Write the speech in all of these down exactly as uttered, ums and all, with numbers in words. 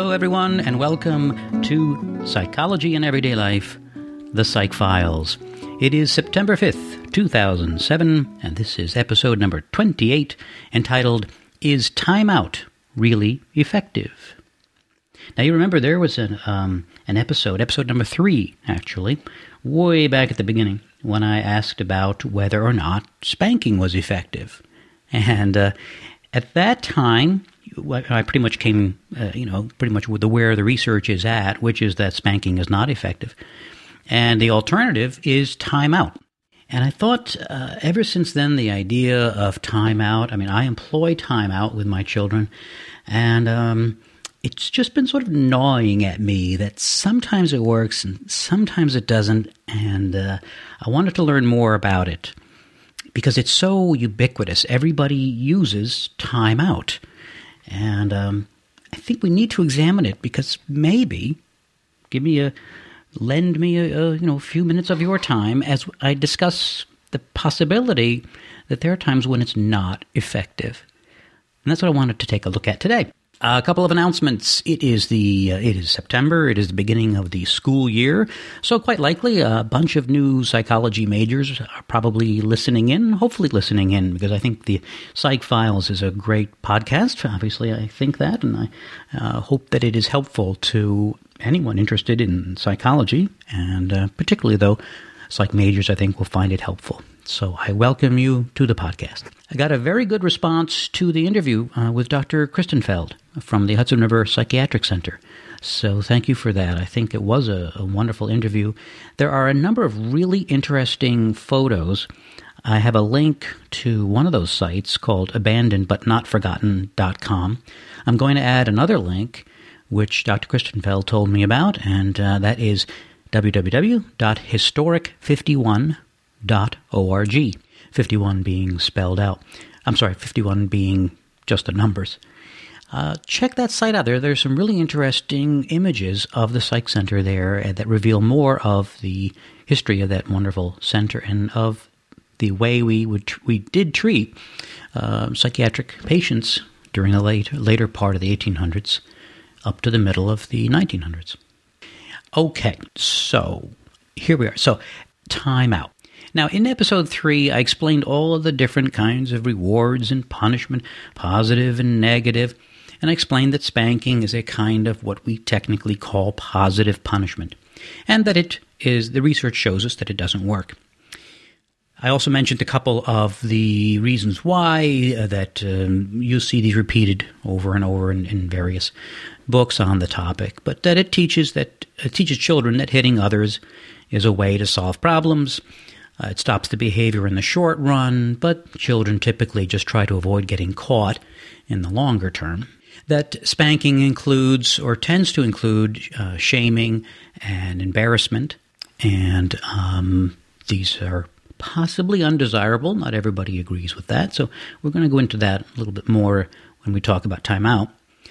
Hello, everyone, and welcome to Psychology in Everyday Life, the Psych Files. It is September fifth, two thousand seven, and this is episode number twenty-eight, entitled, Is Time Out Really Effective? Now, you remember there was an, um, an episode, episode number three, actually, way back at the beginning, when I asked about whether or not spanking was effective. And uh, at that time, I pretty much came, uh, you know, pretty much with the where the research is at, which is that spanking is not effective. And the alternative is timeout. And I thought uh, ever since then, the idea of timeout, I mean, I employ timeout with my children, and um, it's just been sort of gnawing at me that sometimes it works and sometimes it doesn't. And uh, I wanted to learn more about it because it's so ubiquitous. Everybody uses timeout. And um, I think we need to examine it because maybe, give me a, lend me a, a you know a few minutes of your time as I discuss the possibility that there are times when it's not effective. And that's what I wanted to take a look at today. Uh, a couple of announcements. It is the uh, it is September. It is the beginning of the school year. So quite likely a bunch of new psychology majors are probably listening in, hopefully listening in, because I think the Psych Files is a great podcast. Obviously, I think that, and I uh, hope that it is helpful to anyone interested in psychology, and uh, particularly, though, psych majors, I think, will find it helpful. So I welcome you to the podcast. I got a very good response to the interview uh, with Doctor Christenfeld from the Hudson River Psychiatric Center. So thank you for that. I think it was a, a wonderful interview. There are a number of really interesting photos. I have a link to one of those sites called abandoned but not forgotten dot com. I'm going to add another link, which Doctor Christenfeld told me about, and uh, that is w w w dot historic fifty-one dot org. fifty-one being spelled out. I'm sorry, fifty-one being just the numbers. Uh, check that site out. There, there's some really interesting images of the Psych Center there that reveal more of the history of that wonderful center and of the way we would we did treat uh, psychiatric patients during the late, later part of the eighteen hundreds up to the middle of the nineteen hundreds. Okay, so here we are. So, time out. Now, in episode three, I explained all of the different kinds of rewards and punishment, positive and negative, and I explained that spanking is a kind of what we technically call positive punishment, and that it is, the research shows us that it doesn't work. I also mentioned a couple of the reasons why, uh, that um, you see these repeated over and over in, in various books on the topic, but that it teaches that it teaches children that hitting others is a way to solve problems. Uh, it stops the behavior in the short run, but children typically just try to avoid getting caught in the longer term. That spanking includes, or tends to include, uh, shaming and embarrassment, and um, these are possibly undesirable. Not everybody agrees with that, so we're going to go into that a little bit more when we talk about timeout.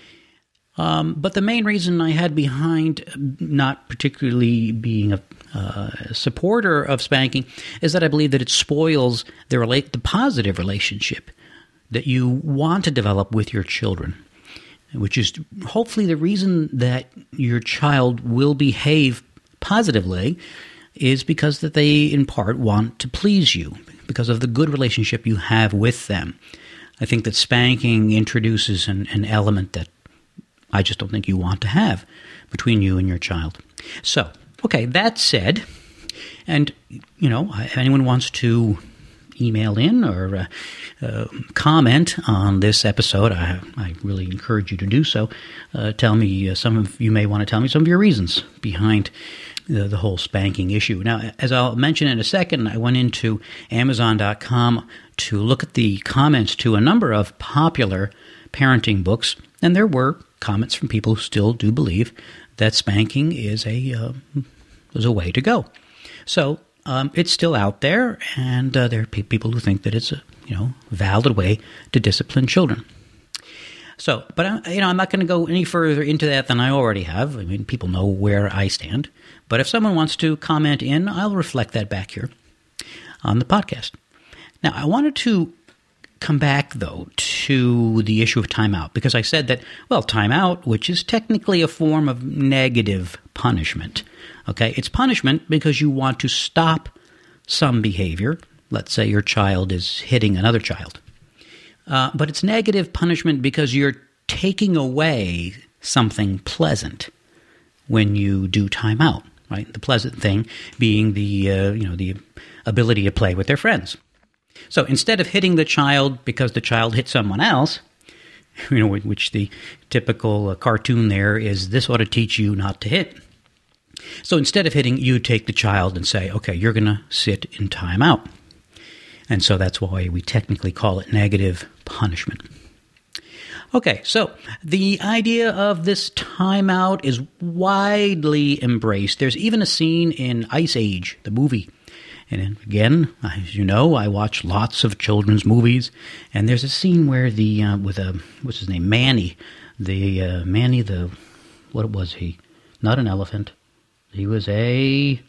Um, but the main reason I had behind not particularly being a uh, supporter of spanking is that I believe that it spoils the, relate, the positive relationship that you want to develop with your children, which is hopefully the reason that your child will behave positively is because that they, in part, want to please you because of the good relationship you have with them. I think that spanking introduces an, an element that I just don't think you want to have between you and your child. So, okay, that said, and, you know, if anyone wants to email in or uh, uh, comment on this episode, I, I really encourage you to do so. Uh, tell me, uh, some of you may want to tell me some of your reasons behind the, the whole spanking issue. Now, as I'll mention in a second, I went into amazon dot com to look at the comments to a number of popular parenting books, and there were comments from people who still do believe that spanking is a uh, is a way to go. So um, it's still out there, and uh, there are pe- people who think that it's a you know valid way to discipline children. So, but I, you know, I'm not going to go any further into that than I already have. I mean, people know where I stand. But if someone wants to comment in, I'll reflect that back here on the podcast. Now, I wanted to come back, though, to the issue of timeout, because I said that, well, timeout, which is technically a form of negative punishment, okay? It's punishment because you want to stop some behavior. Let's say your child is hitting another child. Uh, but it's negative punishment because you're taking away something pleasant when you do timeout, right? The pleasant thing being the, uh, you know, the ability to play with their friends. So instead of hitting the child because the child hit someone else, you know, which the typical uh, cartoon there is, this ought to teach you not to hit. So instead of hitting, you take the child and say, okay, you're going to sit in timeout. And so that's why we technically call it negative punishment. Okay, so the idea of this timeout is widely embraced. There's even a scene in Ice Age, the movie. And again, as you know, I watch lots of children's movies, and there's a scene where the uh, with a what's his name, Manny, the uh, Manny, the what was he? Not an elephant. He was a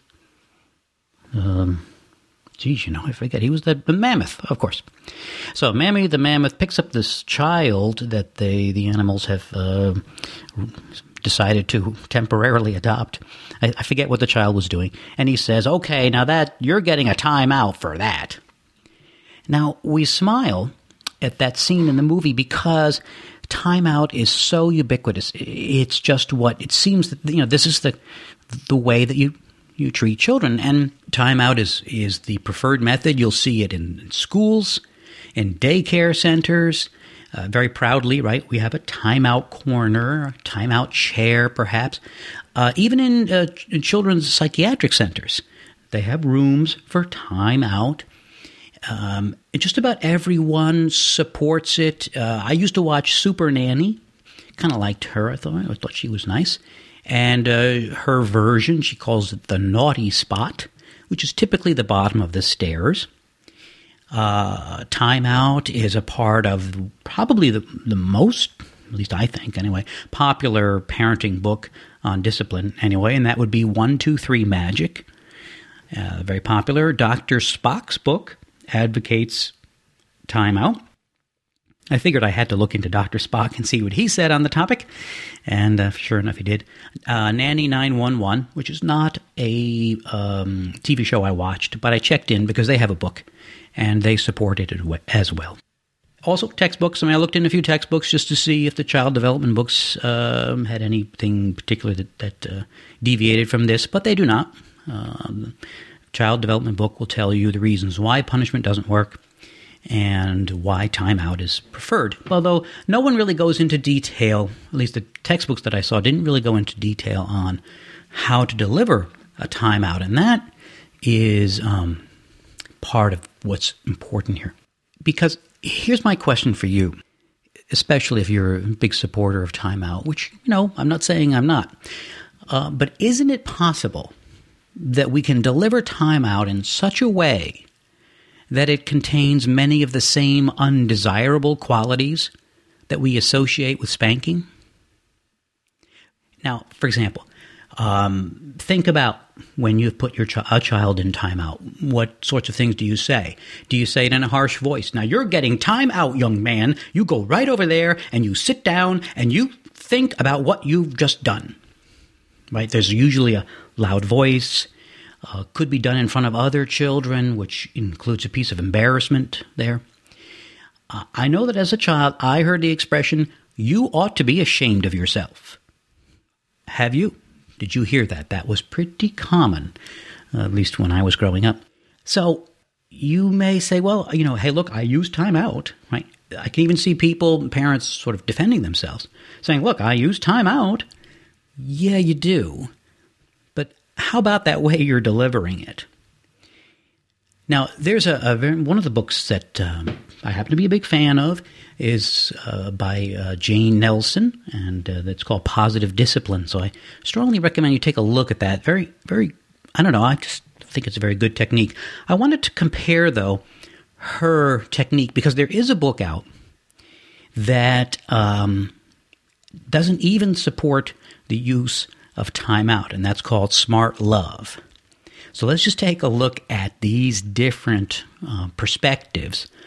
um, geez, you know, I forget. He was the, the mammoth, of course. So Mammy the mammoth picks up this child that they the animals have uh, decided to temporarily adopt. I, I forget what the child was doing. And he says, okay, now that you're getting a timeout for that. Now, we smile at that scene in the movie because timeout is so ubiquitous. It's just what it seems that, you know, this is the the way that you, you treat children. And timeout is, is the preferred method. You'll see it in schools, in daycare centers. Uh, very proudly, right, we have a timeout corner, a timeout chair, perhaps. Uh, even in, uh, in children's psychiatric centers, they have rooms for timeout. Um, just about everyone supports it. Uh, I used to watch Super Nanny. Kind of liked her, I thought. I thought she was nice. And uh, her version, she calls it the naughty spot, which is typically the bottom of the stairs. Uh, timeout is a part of probably the, the most, at least I think anyway, popular parenting book on discipline anyway, and that would be one two three Magic. Uh, very popular. Doctor Spock's book advocates timeout. I figured I had to look into Doctor Spock and see what he said on the topic, and uh, sure enough he did. Uh, Nanny nine one one, which is not a um, T V show I watched, but I checked in because they have a book. And they supported it as well. Also, textbooks. I mean, I looked in a few textbooks just to see if the child development books um, had anything particular that, that uh, deviated from this, but they do not. Um, child development book will tell you the reasons why punishment doesn't work and why timeout is preferred. Although no one really goes into detail, at least the textbooks that I saw didn't really go into detail on how to deliver a timeout, and that is um, part of what's important here. Because here's my question for you, especially if you're a big supporter of timeout, which, you know, I'm not saying I'm not. Uh, but isn't it possible that we can deliver timeout in such a way that it contains many of the same undesirable qualities that we associate with spanking? Now, for example, um, think about when you've put your ch- a child in timeout. What sorts of things do you say? Do you say it in a harsh voice? Now, you're getting timeout, young man. You go right over there and you sit down and you think about what you've just done. Right? There's usually a loud voice. Uh, could be done in front of other children, which includes a piece of embarrassment there. Uh, I know that as a child, I heard the expression, you ought to be ashamed of yourself. Have you? Did you hear that? That was pretty common, uh, at least when I was growing up. So you may say, well, you know, hey, look, I use timeout, right? I can even see people, parents sort of defending themselves, saying, look, I use timeout. Yeah, you do. But how about that way you're delivering it? Now, there's a, a very, one of the books that um, I happen to be a big fan of is uh, by uh, Jane Nelson, and uh, it's called Positive Discipline. So I strongly recommend you take a look at that. Very, very, I don't know, I just think it's a very good technique. I wanted to compare, though, her technique, because there is a book out that um, doesn't even support the use of timeout, and that's called Smart Love. So let's just take a look at these different uh, perspectives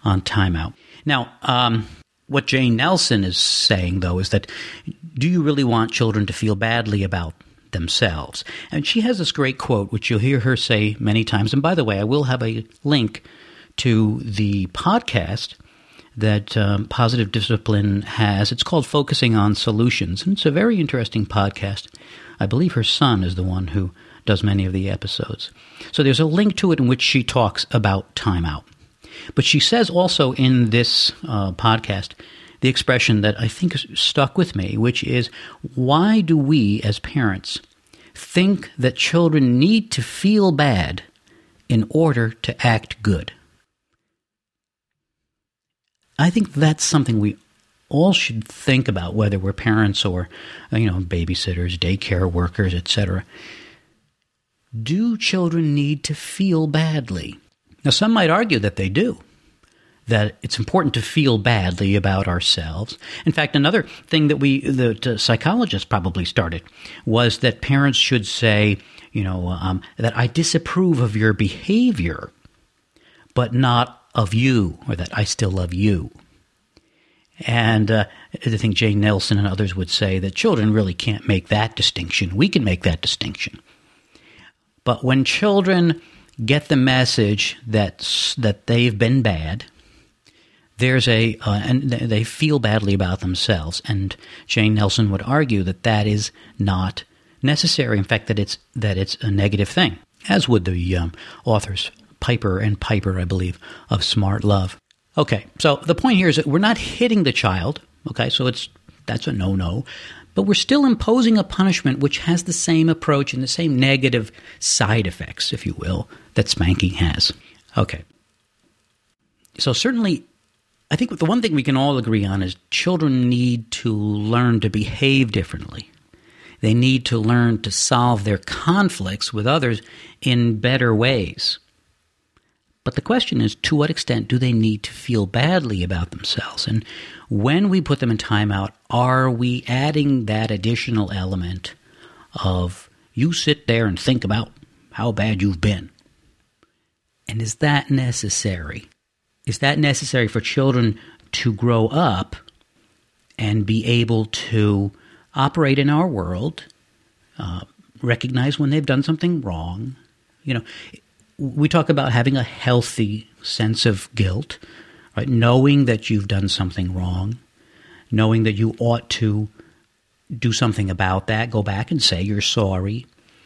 on timeout. Now, um, what Jane Nelson is saying, though, is that do you really want children to feel badly about themselves? And she has this great quote, which you'll hear her say many times. And by the way, I will have a link to the podcast that um, Positive Discipline has. It's called Focusing on Solutions, and it's a very interesting podcast. I believe her son is the one who does many of the episodes. So there's a link to it in which she talks about timeout. But she says also in this uh, podcast the expression that I think is stuck with me, which is, why do we as parents think that children need to feel bad in order to act good? I think that's something we all should think about, whether we're parents or, you know, babysitters, daycare workers, et cetera. Do children need to feel badly? Now, some might argue that they do, that it's important to feel badly about ourselves. In fact, another thing that we, the psychologists probably started, was that parents should say, you know, um, that I disapprove of your behavior, but not of you, or that I still love you. And uh, I think Jane Nelson and others would say that children really can't make that distinction. We can make that distinction. But when children get the message that that they've been bad, there's a uh, and they feel badly about themselves. And Jane Nelson would argue that that is not necessary. In fact, that it's that it's a negative thing, as would the um, authors Piper and Piper, I believe, of Smart Love. Okay, so the point here is that we're not hitting the child. Okay, so it's that's a no-no. But we're still imposing a punishment which has the same approach and the same negative side effects, if you will, that spanking has. Okay. So certainly, I think the one thing we can all agree on is children need to learn to behave differently. They need to learn to solve their conflicts with others in better ways. But the question is, to what extent do they need to feel badly about themselves? And when we put them in timeout, are we adding that additional element of, you sit there and think about how bad you've been? And is that necessary? Is that necessary for children to grow up and be able to operate in our world, uh, recognize when they've done something wrong? You know, we talk about having a healthy sense of guilt, right? Knowing that you've done something wrong, knowing that you ought to do something about that, go back and say you're sorry.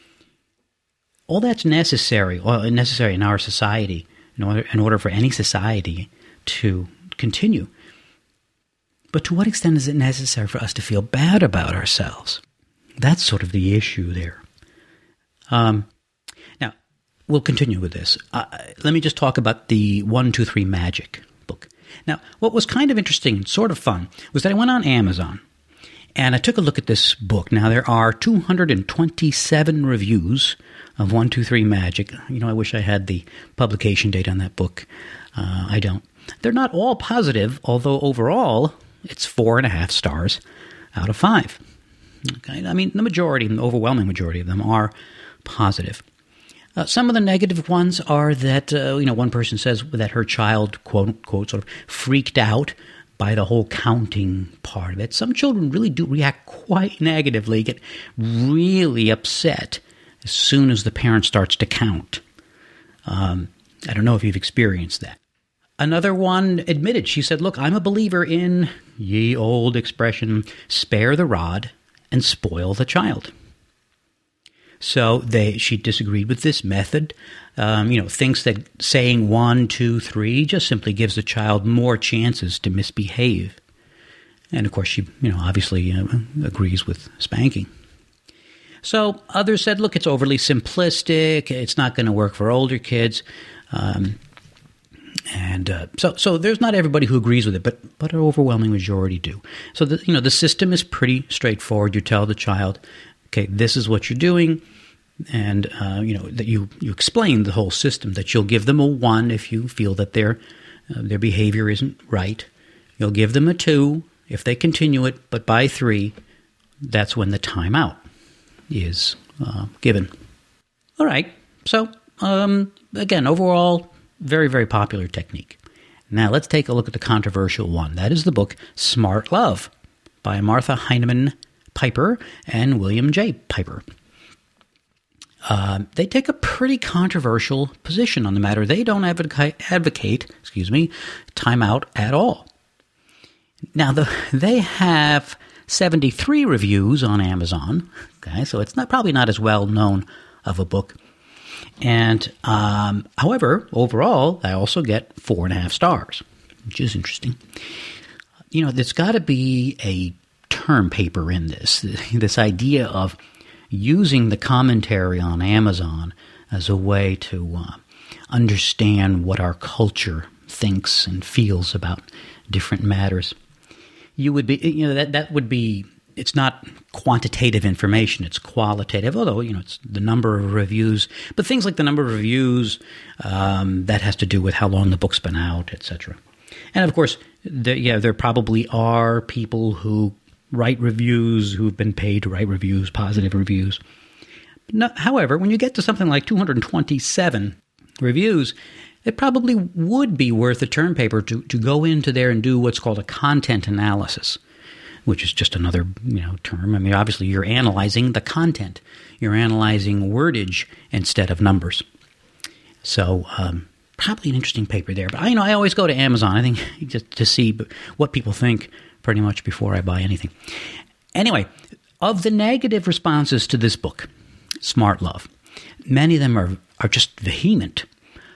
All that's necessary, or necessary in our society, in order, in order for any society to continue. But to what extent is it necessary for us to feel bad about ourselves? That's sort of the issue there. Um, now, we'll continue with this. Uh, let me just talk about the one, two, three Magic book. Now, what was kind of interesting and sort of fun was that I went on Amazon and I took a look at this book. Now, there are two hundred twenty-seven reviews of one, two, three Magic. You know, I wish I had the publication date on that book. Uh, I don't. They're not all positive, although overall it's four and a half stars out of five. Okay, I mean, the majority, the overwhelming majority of them are positive. Uh, some of the negative ones are that, uh, you know, one person says that her child, quote unquote, sort of freaked out by the whole counting part of it. Some children really do react quite negatively, get really upset as soon as the parent starts to count. Um, I don't know if you've experienced that. Another one admitted, she said, look, I'm a believer in ye old expression, spare the rod and spoil the child. So they, she disagreed with this method, um, you know, thinks that saying one, two, three just simply gives the child more chances to misbehave. And of course, she, you know, obviously uh, agrees with spanking. So others said, look, it's overly simplistic. It's not going to work for older kids. Um, and uh, so, so there's not everybody who agrees with it, but but an overwhelming majority do. So the, you know, the system is pretty straightforward. You tell the child, okay, this is what you're doing, and uh, you know that you you explain the whole system. That you'll give them a one if you feel that their uh, their behavior isn't right. You'll give them a two if they continue it, but by three, that's when the timeout is uh, given. All right. So um, again, overall, very very popular technique. Now let's take a look at the controversial one. That is the book Smart Love by Martha Heinemann Piper and William J. Piper. Uh, they take a pretty controversial position on the matter. They don't advocate, advocate excuse me, timeout at all. Now, the, they have seventy-three reviews on Amazon, okay, so it's not probably not as well known of a book. And, um, however, overall, I also get four and a half stars, which is interesting. You know, there's got to be a term paper in this, this idea of using the commentary on Amazon as a way to uh, understand what our culture thinks and feels about different matters. You would be, you know, that, that would be, it's not quantitative information, it's qualitative, although, you know, it's the number of reviews, but things like the number of reviews, um, that has to do with how long the book's been out, et cetera. And of course, the, yeah, there probably are people who write reviews, who've been paid to write reviews, positive reviews. No, however, when you get to something like two hundred twenty-seven reviews, it probably would be worth a term paper to, to go into there and do what's called a content analysis, which is just another, you know, term. I mean, obviously you're analyzing the content. You're analyzing wordage instead of numbers. So um, probably an interesting paper there. But I you know I always go to Amazon, I think, just to see what people think pretty much before I buy anything. Anyway, of the negative responses to this book, Smart Love, many of them are, are just vehement.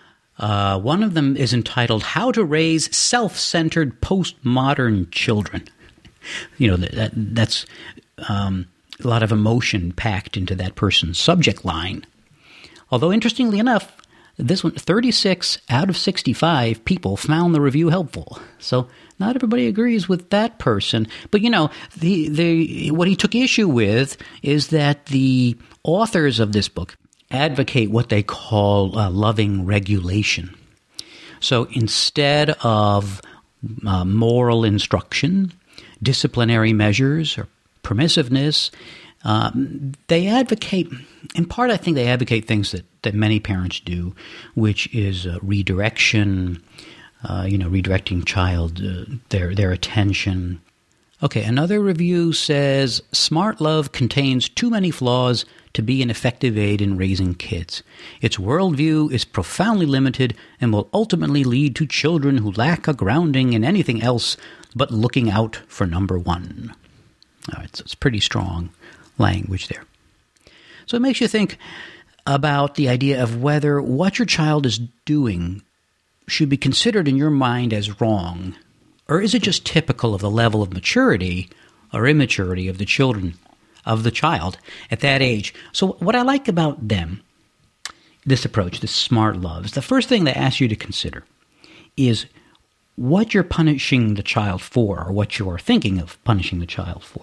Uh, one of them is entitled, How to Raise Self-Centered Postmodern Children. You know, that, that's um, a lot of emotion packed into that person's subject line. Although, interestingly enough, this one, thirty-six out of sixty-five people found the review helpful. So not everybody agrees with that person. But, you know, the the what he took issue with is that the authors of this book advocate what they call uh, loving regulation. So instead of uh, moral instruction, disciplinary measures, or permissiveness, um, they advocate, in part I think they advocate things that, that many parents do, which is uh, redirection, uh, you know, redirecting child, uh, their their attention. Okay, another review says, Smart Love contains too many flaws to be an effective aid in raising kids. Its worldview is profoundly limited and will ultimately lead to children who lack a grounding in anything else but looking out for number one. All right, so it's pretty strong language there. So it makes you think about the idea of whether what your child is doing should be considered in your mind as wrong, or is it just typical of the level of maturity or immaturity of the children, of the child at that age. So what I like about them, this approach, this Smart Love, is the first thing they ask you to consider is what you're punishing the child for, or what you're thinking of punishing the child for.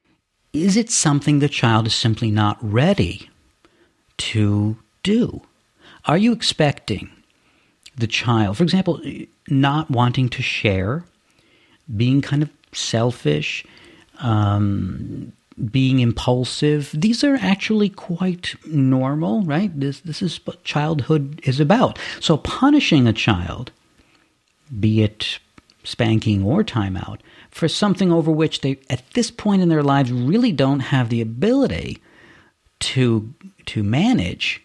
Is it something the child is simply not ready to do? Are you expecting the child, for example, not wanting to share, being kind of selfish, um, being impulsive? These are actually quite normal, right? This this is what childhood is about. So punishing a child, be it spanking or timeout, for something over which they, at this point in their lives, really don't have the ability to to manage,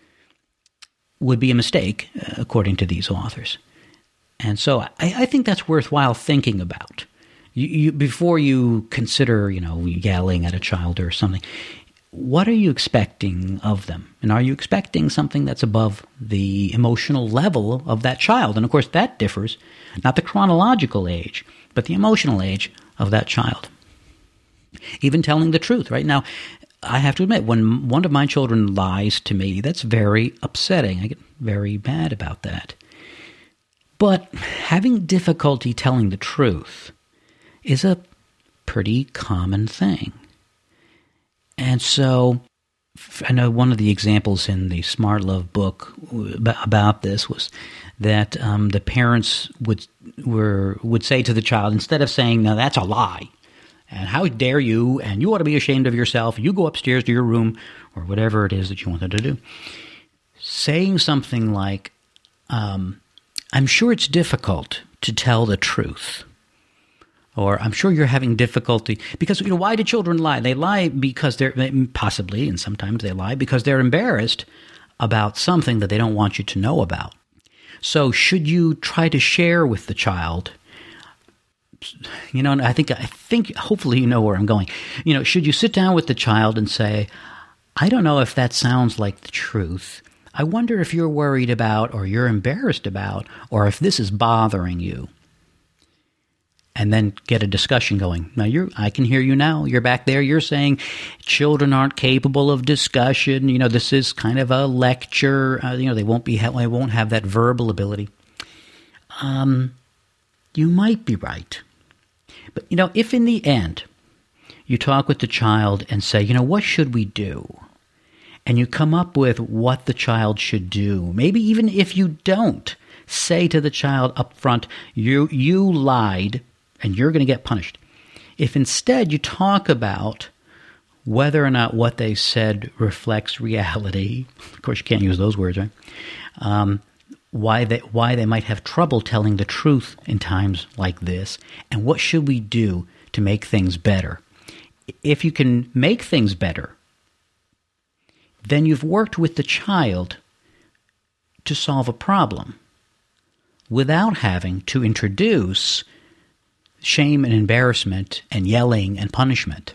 would be a mistake, according to these authors. And so I, I think that's worthwhile thinking about. You, you, before you consider, you know, yelling at a child or something, what are you expecting of them? And are you expecting something that's above the emotional level of that child? And of course, that differs, not the chronological age, but the emotional age of that child. Even telling the truth, right? Now, I have to admit, when one of my children lies to me, that's very upsetting. I get very mad about that. But having difficulty telling the truth is a pretty common thing. And so I know one of the examples in the Smart Love book about this was that um, the parents would were would say to the child, instead of saying, "No, that's a lie," and "How dare you," and "You ought to be ashamed of yourself, you go upstairs to your room," or whatever it is that you wanted to do, saying something like, um, I'm sure it's difficult to tell the truth. Or I'm sure you're having difficulty because, you know, why do children lie? They lie because they're possibly, and sometimes they lie because they're embarrassed about something that they don't want you to know about. So should you try to share with the child, you know, and I think, I think hopefully you know where I'm going. You know, should you sit down with the child and say, I don't know if that sounds like the truth. I wonder if you're worried about or you're embarrassed about or if this is bothering you. And then get a discussion going. Now, you're, I can hear you now. You're back there. You're saying children aren't capable of discussion. You know, this is kind of a lecture. Uh, you know, they won't be. They won't have that verbal ability. Um, you might be right. But, you know, if in the end you talk with the child and say, you know, what should we do? And you come up with what the child should do. Maybe even if you don't, say to the child up front, you you lied. And you're going to get punished. If instead you talk about whether or not what they said reflects reality, of course you can't use those words, right? Um, why they why they might have trouble telling the truth in times like this, and what should we do to make things better? If you can make things better, then you've worked with the child to solve a problem without having to introduce shame and embarrassment and yelling and punishment.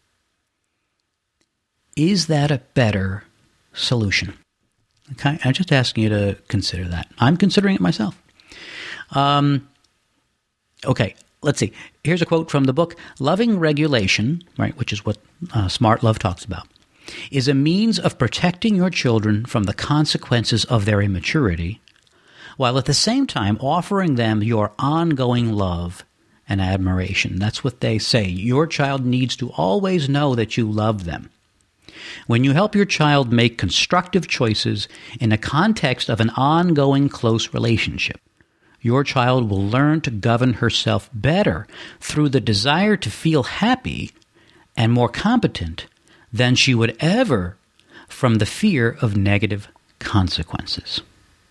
Is that a better solution? Okay, I'm just asking you to consider that. I'm considering it myself. Um, okay, let's see. Here's a quote from the book, Loving Regulation, right, which is what uh, Smart Love talks about, is a means of protecting your children from the consequences of their immaturity, while at the same time offering them your ongoing love and admiration. That's what they say. Your child needs to always know that you love them. When you help your child make constructive choices in the context of an ongoing close relationship, your child will learn to govern herself better through the desire to feel happy and more competent than she would ever from the fear of negative consequences.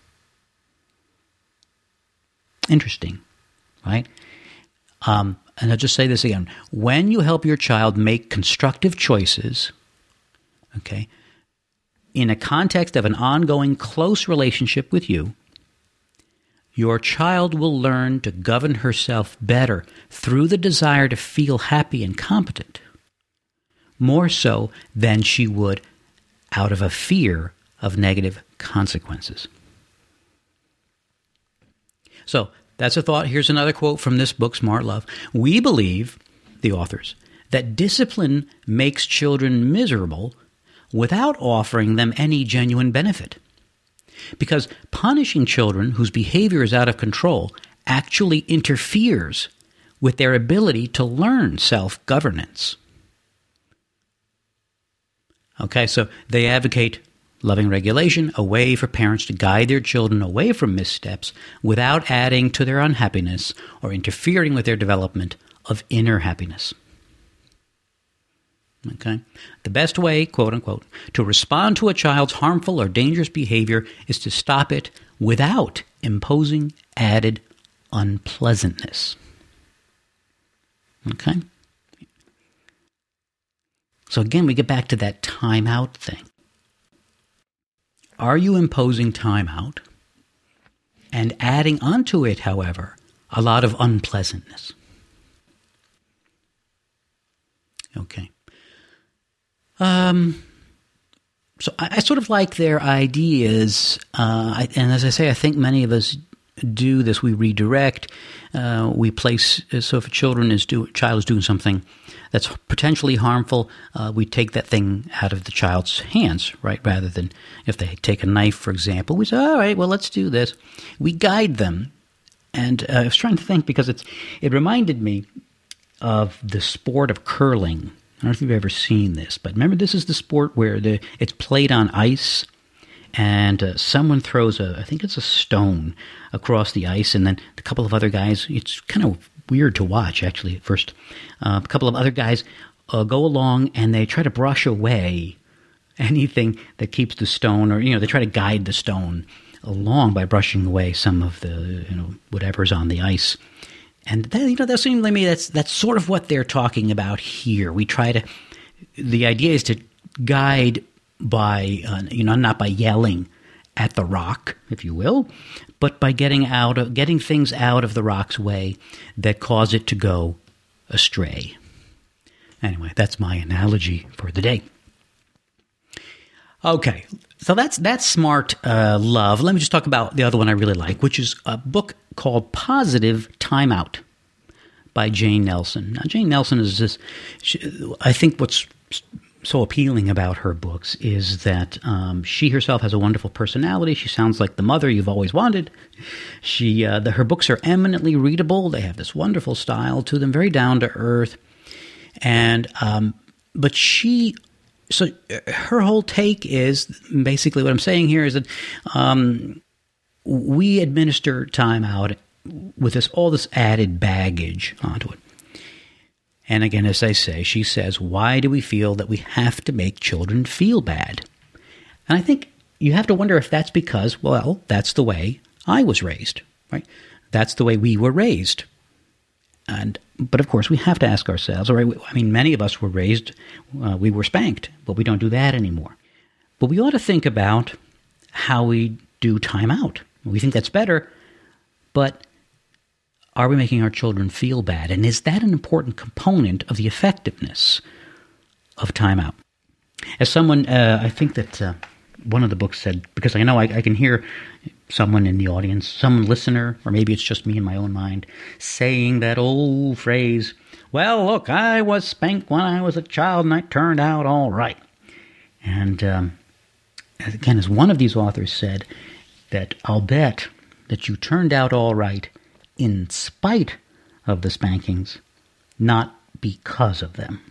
Interesting, right? Um, and I'll just say this again. When you help your child make constructive choices, okay, in a context of an ongoing close relationship with you, your child will learn to govern herself better through the desire to feel happy and competent, more so than she would out of a fear of negative consequences. So, that's a thought. Here's another quote from this book, Smart Love. We believe, the authors, that discipline makes children miserable without offering them any genuine benefit. Because punishing children whose behavior is out of control actually interferes with their ability to learn self-governance. Okay, so they advocate loving regulation, a way for parents to guide their children away from missteps without adding to their unhappiness or interfering with their development of inner happiness. Okay? The best way, quote unquote, to respond to a child's harmful or dangerous behavior is to stop it without imposing added unpleasantness. Okay? So again, we get back to that timeout thing. Are you imposing timeout and adding onto it, however, a lot of unpleasantness? Okay. Um. So I, I sort of like their ideas, uh, I, and as I say, I think many of us do this. We redirect, uh, we place. So if a children is do, child is doing something that's potentially harmful, uh, we take that thing out of the child's hands, right? Rather than if they take a knife, for example, we say, all right, well, let's do this. We guide them. And uh, I was trying to think because it's it reminded me of the sport of curling. I don't know if you've ever seen this, but remember, this is the sport where the it's played on ice, and uh, someone throws a, I think it's a stone across the ice, and then a couple of other guys, it's kind of weird to watch, actually, at first. Uh, a couple of other guys uh, go along, and they try to brush away anything that keeps the stone, or, you know, they try to guide the stone along by brushing away some of the, you know, whatever's on the ice. And that, you know, that seems to me that's that's sort of what they're talking about here. We try to, the idea is to guide by, uh, you know, not by yelling at the rock, if you will, but by getting out of getting things out of the rock's way that cause it to go astray. Anyway, that's my analogy for the day. Okay, so that's that's smart uh, love. Let me just talk about the other one I really like, which is a book called Positive Timeout by Jane Nelson. Now, Jane Nelson is this, she, I think what's so appealing about her books is that um, she herself has a wonderful personality. She sounds like the mother you've always wanted. She, uh, the, her books are eminently readable. They have this wonderful style to them, very down to earth. And um, but she, so her whole take is basically what I'm saying here is that um, we administer time out with this all this added baggage onto it. And again, as I say, she says, why do we feel that we have to make children feel bad? And I think you have to wonder if that's because, well, that's the way I was raised, right? That's the way we were raised. And but of course, we have to ask ourselves, all right, I mean, many of us were raised, uh, we were spanked, but we don't do that anymore. But we ought to think about how we do time out. We think that's better, but are we making our children feel bad? And is that an important component of the effectiveness of time out? As someone, uh, I think that uh, one of the books said, because I know I, I can hear someone in the audience, some listener, or maybe it's just me in my own mind, saying that old phrase, well, look, I was spanked when I was a child and I turned out all right. And um, again, as one of these authors said, that I'll bet that you turned out all right in spite of the spankings, not because of them.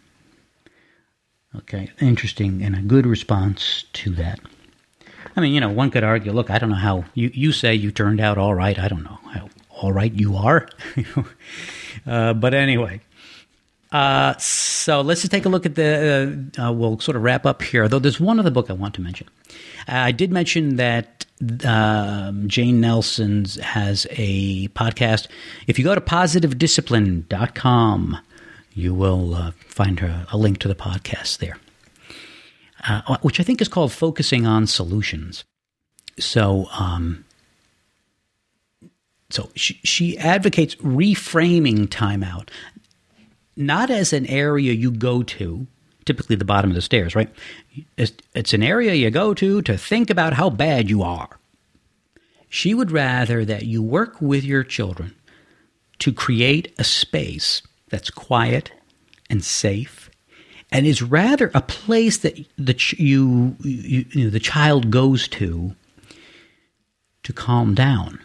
Okay, interesting and a good response to that. I mean, you know, one could argue, look, I don't know how, you, you say you turned out all right. I don't know how all right you are. uh, but anyway, uh, so let's just take a look at the, uh, uh, we'll sort of wrap up here, though there's one other book I want to mention. Uh, I did mention that um, Jane Nelson's has a podcast. If you go to positive discipline dot com, you will uh, find her, a link to the podcast there. Uh, which I think is called Focusing on Solutions. So, um, so she, she advocates reframing timeout, not as an area you go to, typically the bottom of the stairs, right? It's, it's an area you go to to think about how bad you are. She would rather that you work with your children to create a space that's quiet and safe, and is rather a place that the ch- you, you, you know, the child goes to to calm down,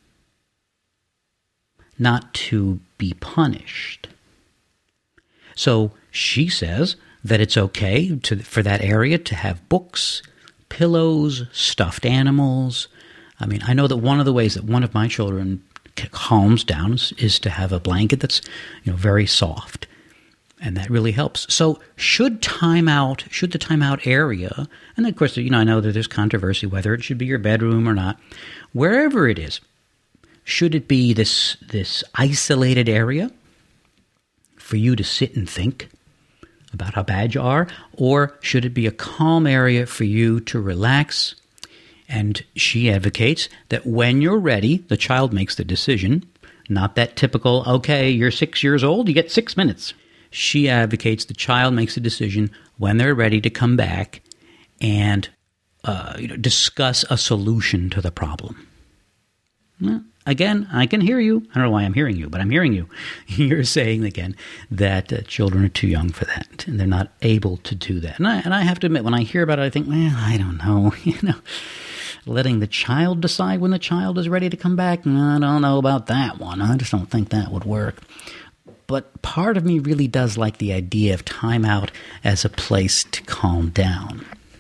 not to be punished. So she says that it's okay to, for that area to have books, pillows, stuffed animals. I mean, I know that one of the ways that one of my children calms down is, is to have a blanket that's, you know, very soft. And that really helps. So should timeout, should the timeout area, and of course, you know, I know that there's controversy whether it should be your bedroom or not, wherever it is, should it be this this isolated area for you to sit and think about how bad you are, or should it be a calm area for you to relax? And she advocates that when you're ready, the child makes the decision, not that typical, okay, you're six years old, you get six minutes. She advocates the child makes a decision when they're ready to come back and uh, you know, discuss a solution to the problem. Well, again, I can hear you. I don't know why I'm hearing you, but I'm hearing you. You're saying, again, that uh, children are too young for that, and they're not able to do that. And I, and I have to admit, when I hear about it, I think, well, I don't know. You know, letting the child decide when the child is ready to come back, I don't know about that one. I just don't think that would work. But part of me really does like the idea of timeout as a place to calm down.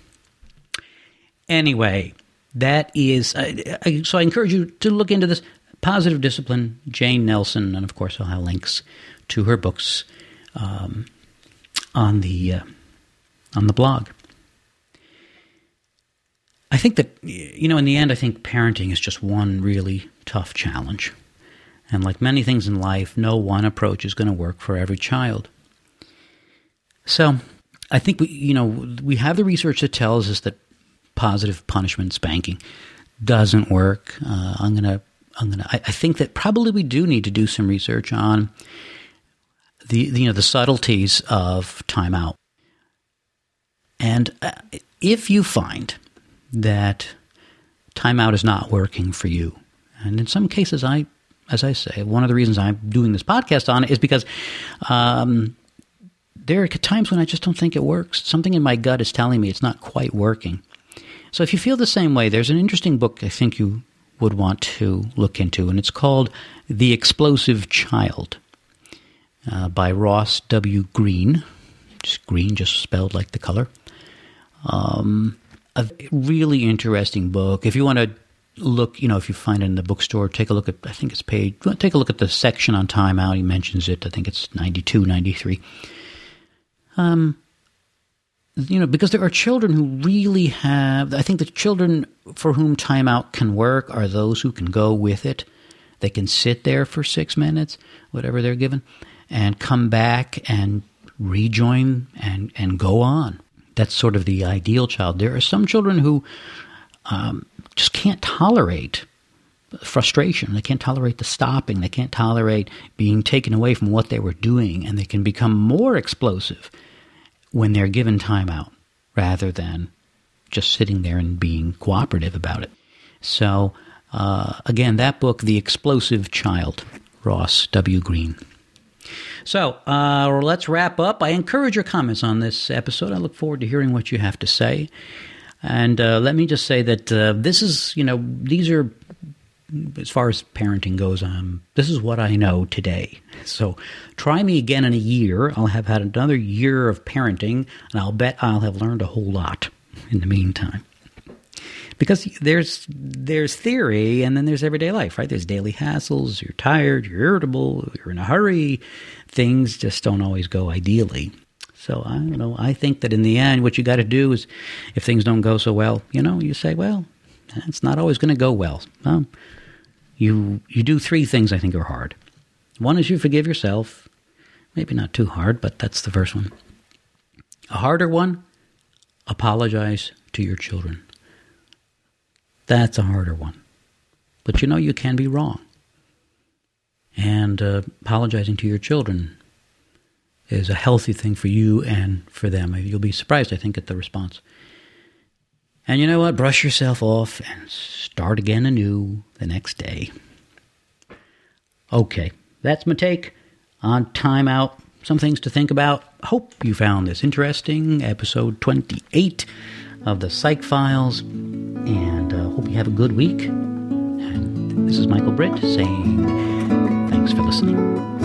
Anyway, that is, uh, I, so I encourage you to look into this. Positive Discipline, Jane Nelson, and of course I'll have links to her books um, on the uh, on the blog. I think that, you know, in the end, I think parenting is just one really tough challenge. And like many things in life, no one approach is going to work for every child. So I think, we, you know, we have the research that tells us that positive punishment, spanking, doesn't work. Uh, I'm going to, I'm going to, I think that probably we do need to do some research on the, the you know, the subtleties of timeout. And uh, if you find that timeout is not working for you, and in some cases, I, as I say, one of the reasons I'm doing this podcast on it is because um, there are times when I just don't think it works. Something in my gut is telling me it's not quite working. So if you feel the same way, there's an interesting book I think you would want to look into, and it's called The Explosive Child uh, by Ross W. Greene. Just Green, just spelled like the color. Um, a really interesting book. If you want to look, you know, if you find it in the bookstore, take a look at, I think it's page, take a look at the section on timeout. He mentions it. I think it's ninety-two, ninety-three. Um, you know, because there are children who really have, I think the children for whom timeout can work are those who can go with it. They can sit there for six minutes, whatever they're given, and come back and rejoin and, and go on. That's sort of the ideal child. There are some children who um, just can't tolerate frustration. They can't tolerate the stopping. They can't tolerate being taken away from what they were doing, and they can become more explosive when they're given time out rather than just sitting there and being cooperative about it. So, uh, again, that book, The Explosive Child, Ross W. Greene. So, uh, let's wrap up. I encourage your comments on this episode. I look forward to hearing what you have to say. And uh, let me just say that uh, this is, you know, these are, as far as parenting goes, um, this is what I know today. So try me again in a year. I'll have had another year of parenting, and I'll bet I'll have learned a whole lot in the meantime. Because there's there's theory, and then there's everyday life, right? There's daily hassles. You're tired. You're irritable. You're in a hurry. Things just don't always go ideally. So I don't know. I think that in the end, what you got to do is, if things don't go so well, you know, you say, well, it's not always going to go well. Well, you you do three things I think are hard. One is you forgive yourself. Maybe not too hard, but that's the first one. A harder one, apologize to your children. That's a harder one. But you know you can be wrong. And uh, apologizing to your children is a healthy thing for you and for them. You'll be surprised, I think, at the response. And you know what? Brush yourself off and start again anew the next day. Okay, that's my take on timeout. Some things to think about. Hope you found this interesting. Episode twenty-eight of the Psych Files. And uh, hope you have a good week. And this is Michael Britt saying thanks for listening.